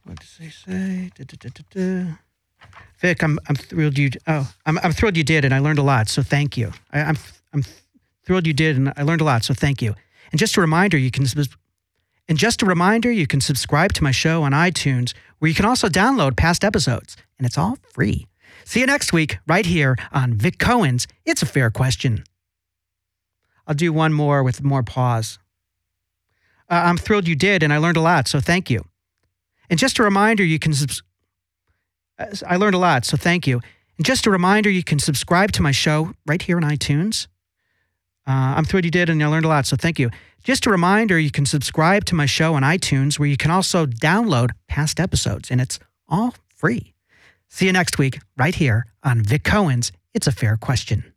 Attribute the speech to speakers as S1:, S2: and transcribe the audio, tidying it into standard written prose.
S1: What does he say? Vic, I'm thrilled you. Oh, I'm thrilled you did, and I learned a lot. So thank you. I'm thrilled you did, and I learned a lot. So thank you. And just a reminder, you can subscribe to my show on iTunes, where you can also download past episodes, and it's all free. See you next week, right here on Vic Cohen's It's a Fair Question. I'll do one more with more pause. I'm thrilled you did, and I learned a lot. So thank you. And just a reminder, I learned a lot, so thank you. And just a reminder, you can subscribe to my show right here on iTunes. I'm thrilled you did, and I learned a lot, so thank you. Just a reminder, you can subscribe to my show on iTunes, where you can also download past episodes, and it's all free. See you next week, right here on Vic Cohen's It's a Fair Question.